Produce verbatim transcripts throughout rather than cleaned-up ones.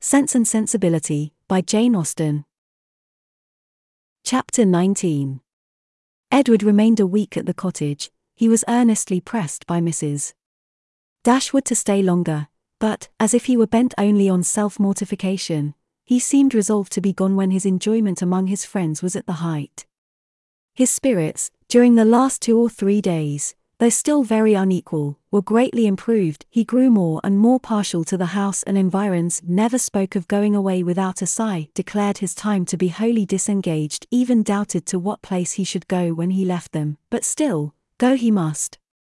Sense and Sensibility, by Jane Austen. Chapter nineteen. Edward remained a week at the cottage. He was earnestly pressed by Missus Dashwood to stay longer, but, as if he were bent only on self-mortification, he seemed resolved to be gone when his enjoyment among his friends was at the height. His spirits, during the last two or three days, though still very unequal, were greatly improved. He grew more and more partial to the house and environs, never spoke of going away without a sigh, declared his time to be wholly disengaged, even doubted to what place he should go when he left them, but still, go he must.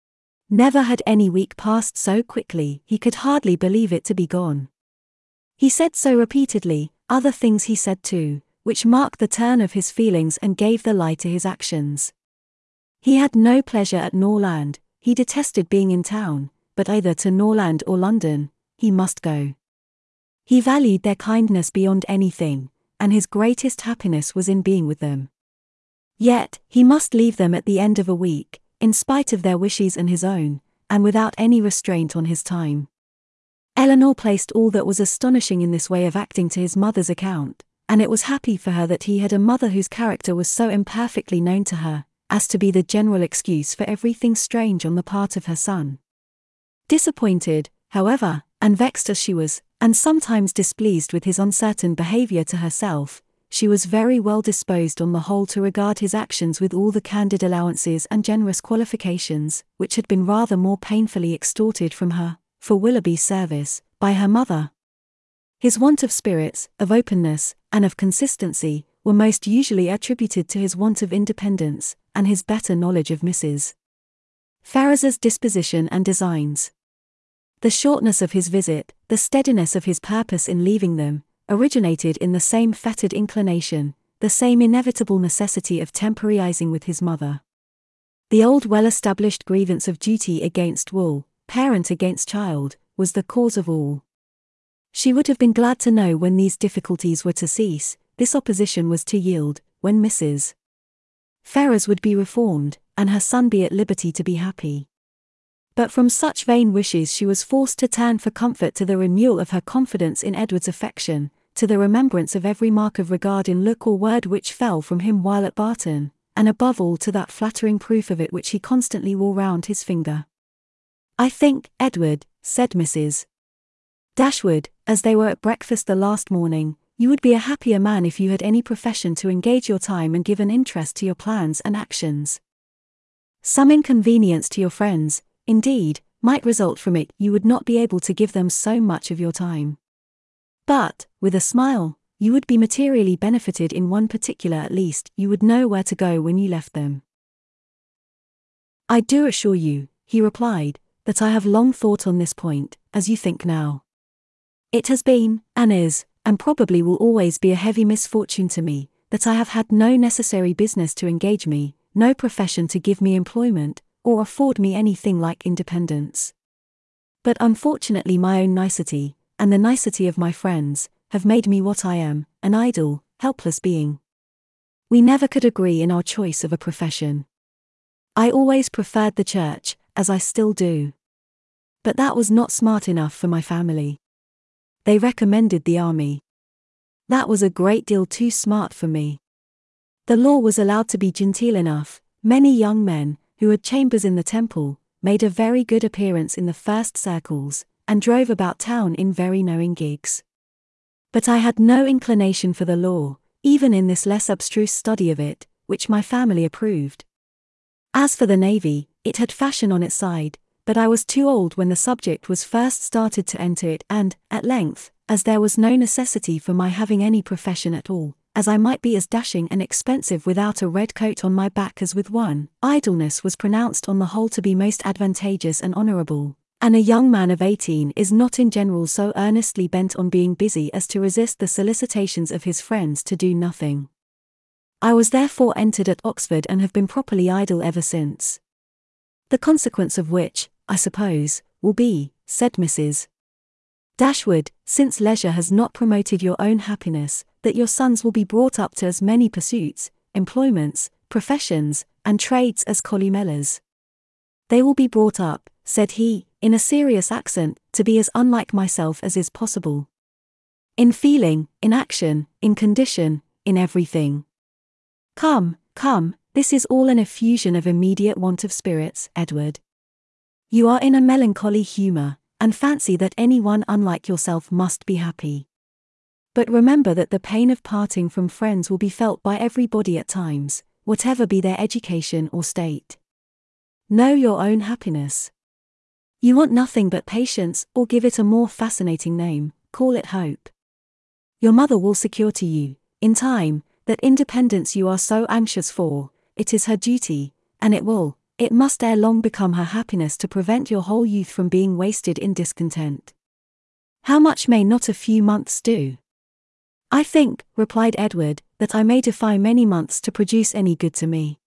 Never had any week passed so quickly, he could hardly believe it to be gone. He said so repeatedly. Other things he said too, which marked the turn of his feelings and gave the lie to his actions. He had no pleasure at Norland. He detested being in town, but either to Norland or London, he must go. He valued their kindness beyond anything, and his greatest happiness was in being with them. Yet, he must leave them at the end of a week, in spite of their wishes and his own, and without any restraint on his time. Elinor placed all that was astonishing in this way of acting to his mother's account, and it was happy for her that he had a mother whose character was so imperfectly known to her, as to be the general excuse for everything strange on the part of her son. Disappointed, however, and vexed as she was, and sometimes displeased with his uncertain behaviour to herself, she was very well disposed on the whole to regard his actions with all the candid allowances and generous qualifications, which had been rather more painfully extorted from her, for Willoughby's service, by her mother. His want of spirits, of openness, and of consistency, were most usually attributed to his want of independence, and his better knowledge of Missus Ferrars's disposition and designs. The shortness of his visit, the steadiness of his purpose in leaving them, originated in the same fettered inclination, the same inevitable necessity of temporizing with his mother. The old well-established grievance of duty against Wool, parent against child, was the cause of all. She would have been glad to know when these difficulties were to cease, this opposition was to yield, when Missus Ferrars would be reformed, and her son be at liberty to be happy. But from such vain wishes she was forced to turn for comfort to the renewal of her confidence in Edward's affection, to the remembrance of every mark of regard in look or word which fell from him while at Barton, and above all to that flattering proof of it which he constantly wore round his finger. "I think, Edward," said Missus Dashwood, as they were at breakfast the last morning, "you would be a happier man if you had any profession to engage your time and give an interest to your plans and actions. Some inconvenience to your friends, indeed, might result from it. You would not be able to give them so much of your time. But, with a smile, you would be materially benefited in one particular at least. You would know where to go when you left them." "I do assure you," he replied, "that I have long thought on this point, as you think now. It has been, and is, and probably will always be a heavy misfortune to me, that I have had no necessary business to engage me, no profession to give me employment, or afford me anything like independence. But unfortunately my own nicety, and the nicety of my friends, have made me what I am, an idle, helpless being. We never could agree in our choice of a profession. I always preferred the church, as I still do. But that was not smart enough for my family. They recommended the army. That was a great deal too smart for me. The law was allowed to be genteel enough. Many young men, who had chambers in the Temple, made a very good appearance in the first circles, and drove about town in very knowing gigs. But I had no inclination for the law, even in this less abstruse study of it, which my family approved. As for the navy, it had fashion on its side, but I was too old when the subject was first started to enter it, and, at length, as there was no necessity for my having any profession at all, as I might be as dashing and expensive without a red coat on my back as with one, idleness was pronounced on the whole to be most advantageous and honourable, and a young man of eighteen is not in general so earnestly bent on being busy as to resist the solicitations of his friends to do nothing. I was therefore entered at Oxford and have been properly idle ever since. The consequence of which, I suppose, will be," said Missus Dashwood, "since leisure has not promoted your own happiness, that your sons will be brought up to as many pursuits, employments, professions, and trades as Columellers. They will be brought up," said he, in a serious accent, "to be as unlike myself as is possible. In feeling, in action, in condition, in everything. Come, come, this is all an effusion of immediate want of spirits, Edward. You are in a melancholy humour, and fancy that anyone unlike yourself must be happy. But remember that the pain of parting from friends will be felt by everybody at times, whatever be their education or state. Know your own happiness. You want nothing but patience, or give it a more fascinating name, call it hope. Your mother will secure to you, in time, that independence you are so anxious for. It is her duty, and it will, it must ere long become her happiness to prevent your whole youth from being wasted in discontent. How much may not a few months do? I think, replied Edward, that I may defy many months to produce any good to me.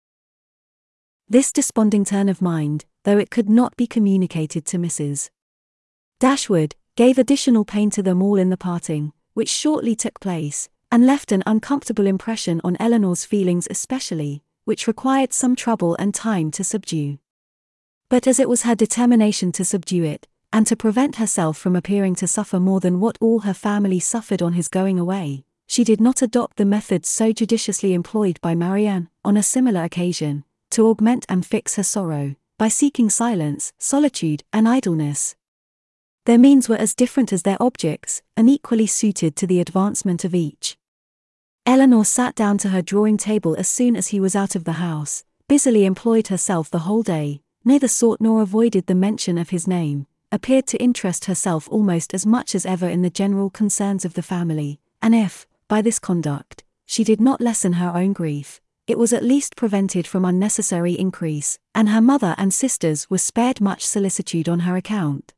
This desponding turn of mind, though it could not be communicated to Missus Dashwood, gave additional pain to them all in the parting, which shortly took place, and left an uncomfortable impression on Elinor's feelings especially, which required some trouble and time to subdue. But as it was her determination to subdue it, and to prevent herself from appearing to suffer more than what all her family suffered on his going away, she did not adopt the methods so judiciously employed by Marianne, on a similar occasion, to augment and fix her sorrow, by seeking silence, solitude, and idleness. Their means were as different as their objects, and equally suited to the advancement of each. Elinor sat down to her drawing table as soon as he was out of the house, busily employed herself the whole day, neither sought nor avoided the mention of his name, appeared to interest herself almost as much as ever in the general concerns of the family, and if, by this conduct, she did not lessen her own grief, it was at least prevented from unnecessary increase, and her mother and sisters were spared much solicitude on her account.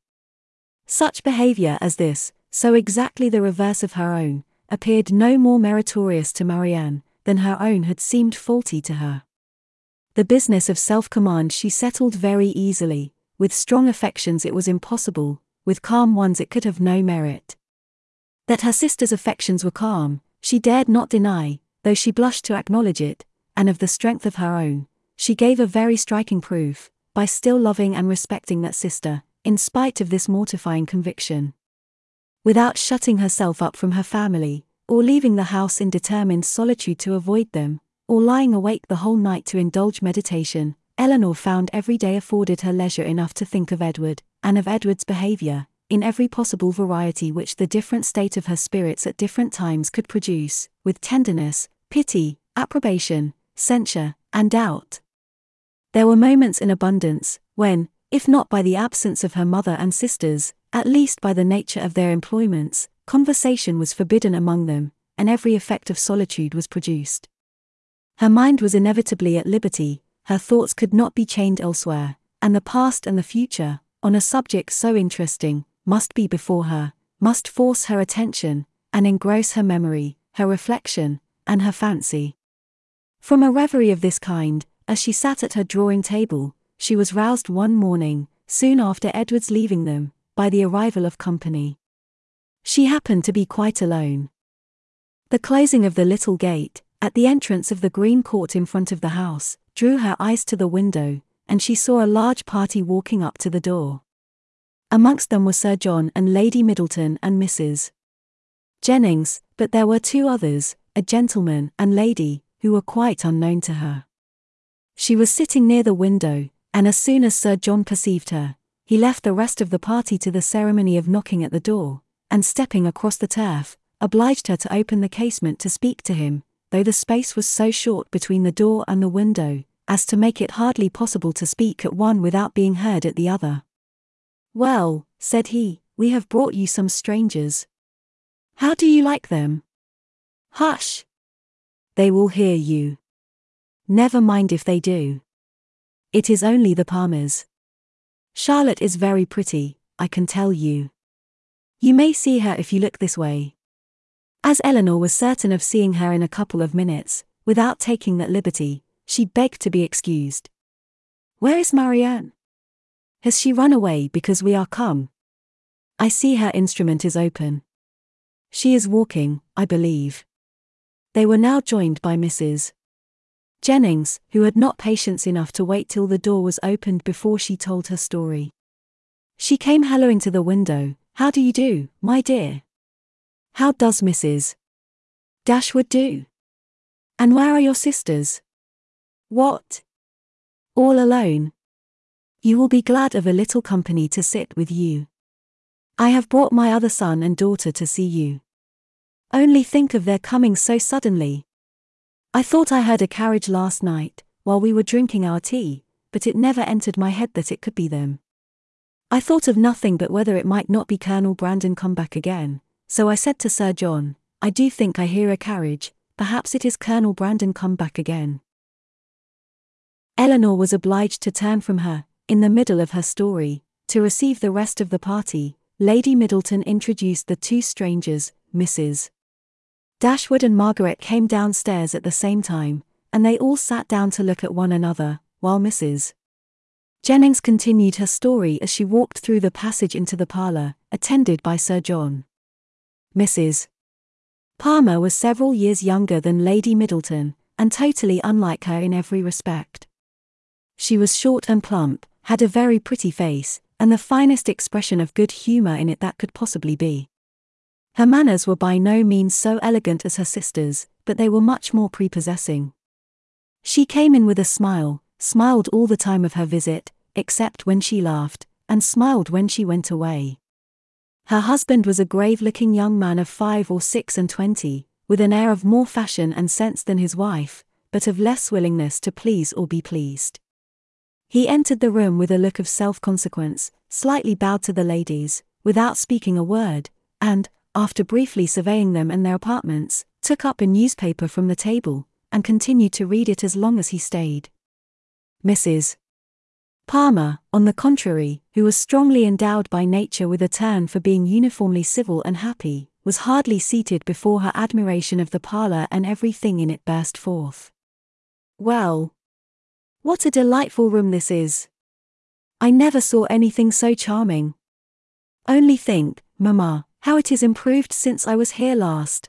Such behaviour as this, so exactly the reverse of her own, appeared no more meritorious to Marianne, than her own had seemed faulty to her. The business of self-command she settled very easily. With strong affections it was impossible, with calm ones it could have no merit. That her sister's affections were calm, she dared not deny, though she blushed to acknowledge it, and of the strength of her own, she gave a very striking proof, by still loving and respecting that sister, in spite of this mortifying conviction. Without shutting herself up from her family, or leaving the house in determined solitude to avoid them, or lying awake the whole night to indulge meditation, Elinor found every day afforded her leisure enough to think of Edward, and of Edward's behaviour, in every possible variety which the different state of her spirits at different times could produce, with tenderness, pity, approbation, censure, and doubt. There were moments in abundance, when, if not by the absence of her mother and sisters, at least by the nature of their employments, conversation was forbidden among them, and every effect of solitude was produced. Her mind was inevitably at liberty, her thoughts could not be chained elsewhere, and the past and the future, on a subject so interesting, must be before her, must force her attention, and engross her memory, her reflection, and her fancy. From a reverie of this kind, as she sat at her drawing table, she was roused one morning, soon after Edward's leaving them, by the arrival of company. She happened to be quite alone. The closing of the little gate, at the entrance of the green court in front of the house, drew her eyes to the window, and she saw a large party walking up to the door. Amongst them were Sir John and Lady Middleton and Missus Jennings, but there were two others, a gentleman and lady, who were quite unknown to her. She was sitting near the window, and as soon as Sir John perceived her, he left the rest of the party to the ceremony of knocking at the door, and stepping across the turf, obliged her to open the casement to speak to him, though the space was so short between the door and the window, as to make it hardly possible to speak at one without being heard at the other. "Well," said he, "we have brought you some strangers. How do you like them?" "Hush! They will hear you." "Never mind if they do. It is only the Palmers. Charlotte is very pretty, I can tell you. You may see her if you look this way." As Elinor was certain of seeing her in a couple of minutes, without taking that liberty, she begged to be excused. "Where is Marianne? Has she run away because we are come? I see her instrument is open. She is walking, I believe." They were now joined by Missus Jennings, who had not patience enough to wait till the door was opened before she told her story. She came hallooing to the window, "How do you do, my dear? How does Missus Dashwood do? And where are your sisters? What? All alone? You will be glad of a little company to sit with you. I have brought my other son and daughter to see you. Only think of their coming so suddenly. I thought I heard a carriage last night, while we were drinking our tea, but it never entered my head that it could be them. I thought of nothing but whether it might not be Colonel Brandon come back again, so I said to Sir John, I do think I hear a carriage, perhaps it is Colonel Brandon come back again. Elinor was obliged to turn from her, in the middle of her story, to receive the rest of the party. Lady Middleton introduced the two strangers, Missus Dashwood and Margaret came downstairs at the same time, and they all sat down to look at one another, while Missus Jennings continued her story as she walked through the passage into the parlour, attended by Sir John. Missus Palmer was several years younger than Lady Middleton, and totally unlike her in every respect. She was short and plump, had a very pretty face, and the finest expression of good humour in it that could possibly be. Her manners were by no means so elegant as her sister's, but they were much more prepossessing. She came in with a smile, smiled all the time of her visit, except when she laughed, and smiled when she went away. Her husband was a grave-looking young man of five or six and twenty, with an air of more fashion and sense than his wife, but of less willingness to please or be pleased. He entered the room with a look of self-consequence, slightly bowed to the ladies, without speaking a word, and, after briefly surveying them and their apartments, took up a newspaper from the table, and continued to read it as long as he stayed. Missus Palmer, on the contrary, who was strongly endowed by nature with a turn for being uniformly civil and happy, was hardly seated before her admiration of the parlour and everything in it burst forth. Well, what a delightful room this is! I never saw anything so charming. Only think, Mamma, how it is improved since I was here last.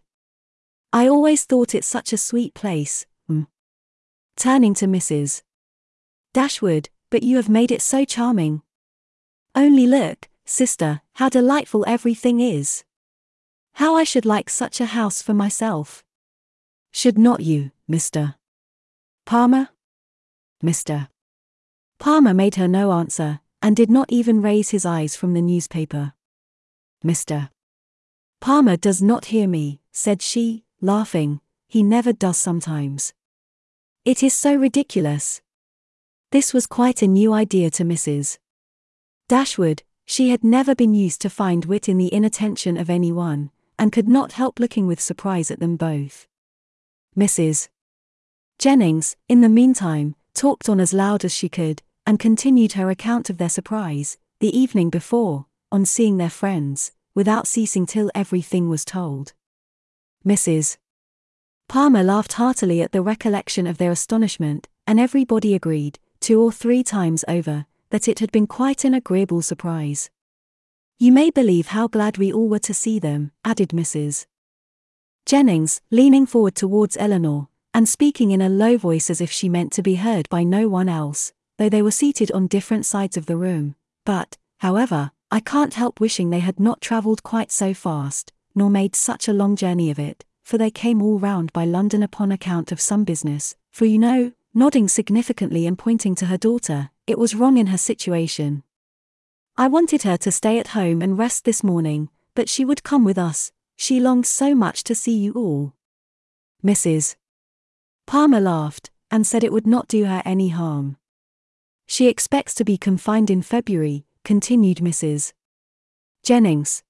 I always thought it such a sweet place. Mm. Turning to Missus Dashwood, but you have made it so charming. Only look, sister, how delightful everything is. How I should like such a house for myself. Should not you, Mister Palmer? Mister Palmer made her no answer, and did not even raise his eyes from the newspaper. Mister Palmer does not hear me, said she, laughing. He never does sometimes. It is so ridiculous. This was quite a new idea to Missus Dashwood. She had never been used to find wit in the inattention of anyone, and could not help looking with surprise at them both. Missus Jennings, in the meantime, talked on as loud as she could, and continued her account of their surprise, the evening before, on seeing their friends, without ceasing till everything was told. Missus Palmer laughed heartily at the recollection of their astonishment, and everybody agreed, two or three times over, that it had been quite an agreeable surprise. You may believe how glad we all were to see them, added Missus Jennings, leaning forward towards Elinor, and speaking in a low voice as if she meant to be heard by no one else, though they were seated on different sides of the room. But, however, I can't help wishing they had not travelled quite so fast, nor made such a long journey of it, for they came all round by London upon account of some business, for you know, nodding significantly and pointing to her daughter, it was wrong in her situation. I wanted her to stay at home and rest this morning, but she would come with us, she longed so much to see you all. Missus Palmer laughed, and said it would not do her any harm. She expects to be confined in February, continued Missus Jennings.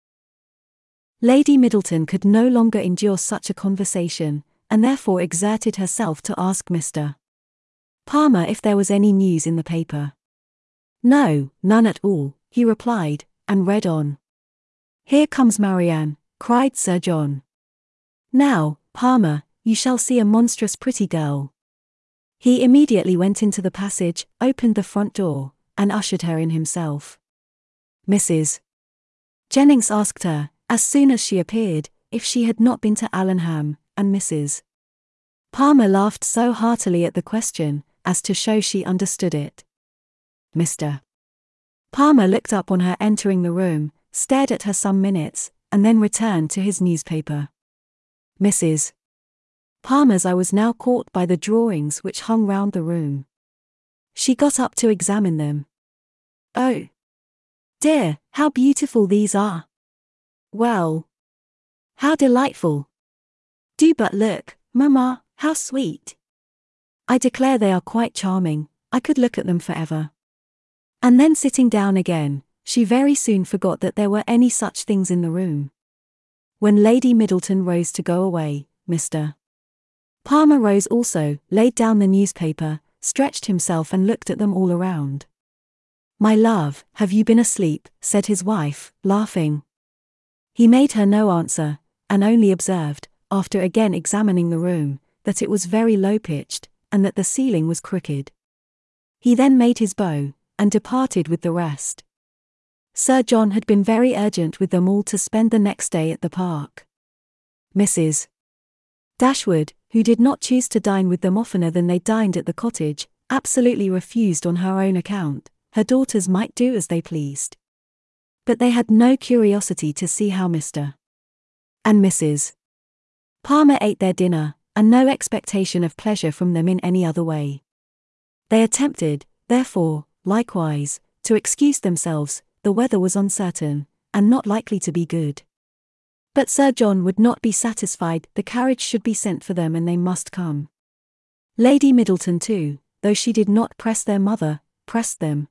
Lady Middleton could no longer endure such a conversation, and therefore exerted herself to ask Mister Palmer if there was any news in the paper. No, none at all, he replied, and read on. Here comes Marianne, cried Sir John. Now, Palmer, you shall see a monstrous pretty girl. He immediately went into the passage, opened the front door, and ushered her in himself. Missus Jennings asked her, as soon as she appeared, if she had not been to Allenham, and Missus Palmer laughed so heartily at the question, as to show she understood it. Mister Palmer looked up on her entering the room, stared at her some minutes, and then returned to his newspaper. Missus Palmer's eye was now caught by the drawings which hung round the room. She got up to examine them. "Oh, dear, how beautiful these are! Well, how delightful! Do but look, Mamma, how sweet! I declare they are quite charming. I could look at them forever." And then sitting down again, she very soon forgot that there were any such things in the room. When Lady Middleton rose to go away, Mister Palmer rose also, laid down the newspaper, stretched himself and looked at them all around. "My love, have you been asleep?" said his wife, laughing. He made her no answer, and only observed, after again examining the room, that it was very low-pitched, and that the ceiling was crooked. He then made his bow, and departed with the rest. Sir John had been very urgent with them all to spend the next day at the park. Missus Dashwood, who did not choose to dine with them oftener than they dined at the cottage, absolutely refused on her own account. Her daughters might do as they pleased. But they had no curiosity to see how Mister and Missus Palmer ate their dinner, and no expectation of pleasure from them in any other way. They attempted, therefore, likewise, to excuse themselves. The weather was uncertain, and not likely to be good. But Sir John would not be satisfied. The carriage should be sent for them and they must come. Lady Middleton too, though she did not press their mother, pressed them.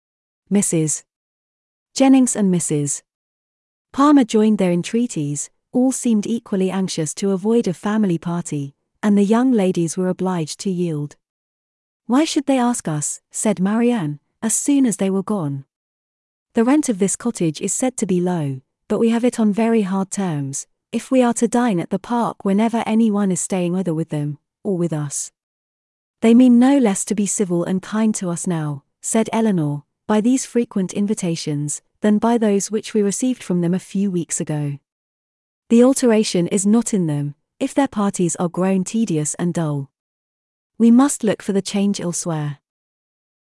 Missus Jennings and Missus Palmer joined their entreaties. All seemed equally anxious to avoid a family party, and the young ladies were obliged to yield. "Why should they ask us?" said Marianne, as soon as they were gone. "The rent of this cottage is said to be low, but we have it on very hard terms, if we are to dine at the park whenever any one is staying either with them, or with us. They mean no less to be civil and kind to us now," said Eleanor, "by these frequent invitations, than by those which we received from them a few weeks ago. The alteration is not in them, if their parties are grown tedious and dull. We must look for the change elsewhere."